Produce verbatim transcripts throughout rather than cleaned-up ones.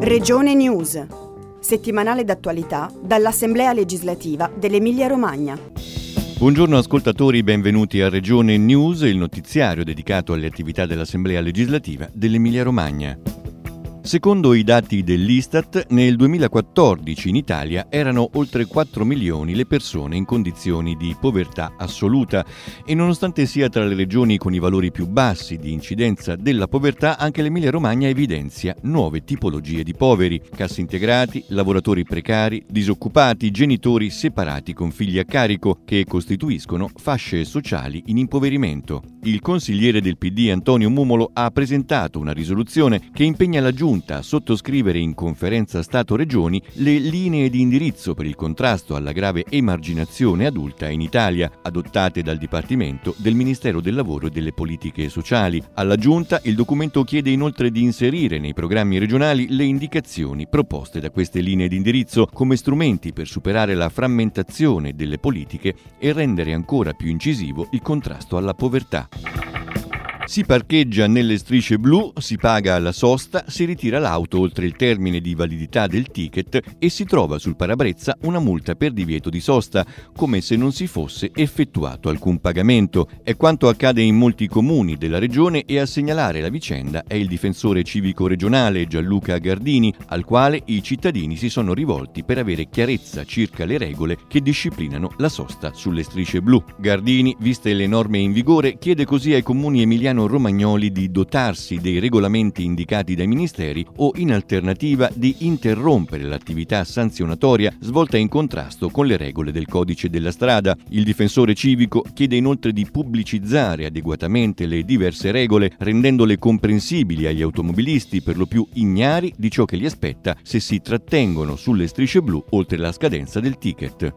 Regione News, settimanale d'attualità dall'Assemblea legislativa dell'Emilia-Romagna. Buongiorno ascoltatori, benvenuti a Regione News, il notiziario dedicato alle attività dell'Assemblea legislativa dell'Emilia-Romagna. Secondo i dati dell'Istat, nel duemilaquattordici in Italia erano oltre quattro milioni le persone in condizioni di povertà assoluta e nonostante sia tra le regioni con i valori più bassi di incidenza della povertà, anche l'Emilia-Romagna evidenzia nuove tipologie di poveri: cassintegrati, lavoratori precari, disoccupati, genitori separati con figli a carico, che costituiscono fasce sociali in impoverimento. Il consigliere del P D Antonio Mumolo ha presentato una risoluzione che impegna la Giunta a sottoscrivere in conferenza Stato-Regioni le linee di indirizzo per il contrasto alla grave emarginazione adulta in Italia, adottate dal Dipartimento del Ministero del Lavoro e delle Politiche Sociali. Alla Giunta il documento chiede inoltre di inserire nei programmi regionali le indicazioni proposte da queste linee di indirizzo come strumenti per superare la frammentazione delle politiche e rendere ancora più incisivo il contrasto alla povertà. Si parcheggia nelle strisce blu, si paga la sosta, si ritira l'auto oltre il termine di validità del ticket e si trova sul parabrezza una multa per divieto di sosta, come se non si fosse effettuato alcun pagamento. È quanto accade in molti comuni della regione e a segnalare la vicenda è il difensore civico regionale Gianluca Gardini, al quale i cittadini si sono rivolti per avere chiarezza circa le regole che disciplinano la sosta sulle strisce blu. Gardini, viste le norme in vigore, chiede così ai comuni emiliano romagnoli di dotarsi dei regolamenti indicati dai ministeri o, in alternativa, di interrompere l'attività sanzionatoria svolta in contrasto con le regole del codice della strada. Il difensore civico chiede inoltre di pubblicizzare adeguatamente le diverse regole, rendendole comprensibili agli automobilisti per lo più ignari di ciò che li aspetta se si trattengono sulle strisce blu oltre la scadenza del ticket.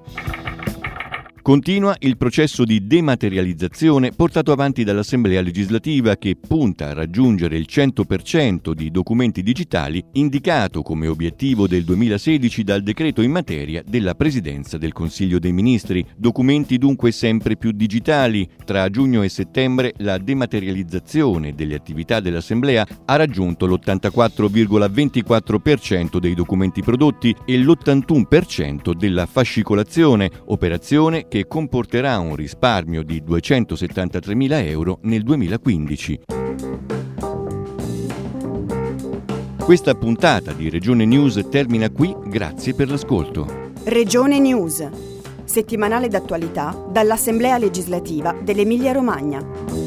Continua il processo di dematerializzazione portato avanti dall'Assemblea legislativa, che punta a raggiungere il cento per cento di documenti digitali indicato come obiettivo del duemilasedici dal decreto in materia della Presidenza del Consiglio dei Ministri. Documenti dunque sempre più digitali. Tra giugno e settembre la dematerializzazione delle attività dell'Assemblea ha raggiunto l'ottantaquattro virgola ventiquattro per cento dei documenti prodotti e l'ottantuno per cento della fascicolazione, operazione che comporterà un risparmio di duecentosettantatremila euro nel duemilaquindici. Questa puntata di Regione News termina qui, grazie per l'ascolto. Regione News, settimanale d'attualità dall'Assemblea legislativa dell'Emilia-Romagna.